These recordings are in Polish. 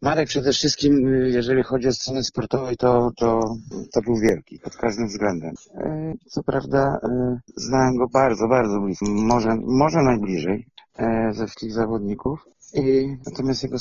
Marek przede wszystkim, jeżeli chodzi o scenę sportową, to był wielki pod każdym względem. Co prawda znałem go bardzo, bardzo blisko, może najbliżej ze wszystkich zawodników. Natomiast jego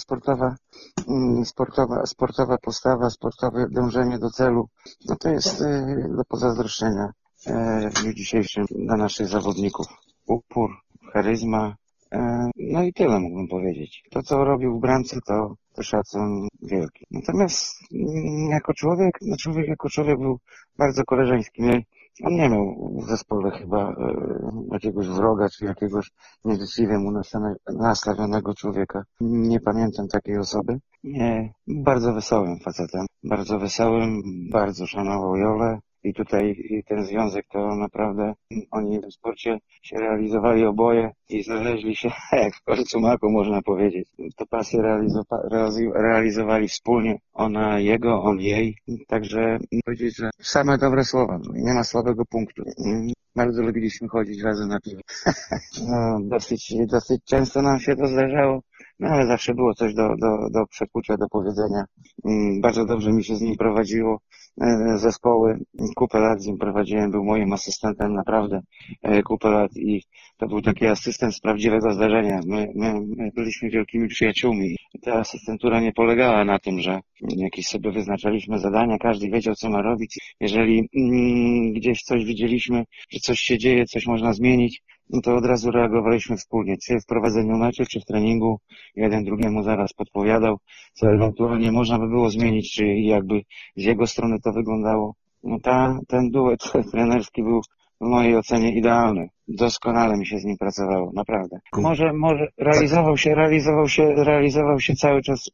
sportowa postawa, sportowe dążenie do celu, no to jest do pozazdroszczenia w dniu dzisiejszym dla naszych zawodników. Upór, charyzma, no i tyle mógłbym powiedzieć. To, co robił w bramce, to szacun wielki. Natomiast jako człowiek był bardzo koleżeński. On nie miał w zespole chyba jakiegoś wroga, czy jakiegoś nieżyczliwie mu nastawionego człowieka. Nie pamiętam takiej osoby. Nie, bardzo wesołym facetem. Bardzo wesołym, bardzo szanował Jolę. I tutaj ten związek to naprawdę oni w sporcie się realizowali oboje i znaleźli się jak w końcu maku, można powiedzieć. To pasję realizowali wspólnie. Ona jego, on jej. Także powiedzieć, że same dobre słowa. Nie ma słabego punktu. Bardzo lubiliśmy chodzić razem na piwo. No, dosyć często nam się to zdarzało. No ale zawsze było coś do przekucia, do powiedzenia. Bardzo dobrze mi się z nim prowadziło zespoły. Kupę lat z nim prowadziłem, był moim asystentem naprawdę kupę lat i to był taki asystent z prawdziwego zdarzenia. My byliśmy wielkimi przyjaciółmi. Ta asystentura nie polegała na tym, że jakieś sobie wyznaczaliśmy zadania, każdy wiedział, co ma robić. Jeżeli gdzieś coś widzieliśmy, że coś się dzieje, coś można zmienić, no to od razu reagowaliśmy wspólnie, czy w prowadzeniu meczu, czy w treningu. Jeden drugiemu zaraz podpowiadał, co ewentualnie można by było zmienić, czy jakby z jego strony to wyglądało. No ten duet trenerski był w mojej ocenie idealny. Doskonale mi się z nim pracowało, naprawdę. Może realizował się cały czas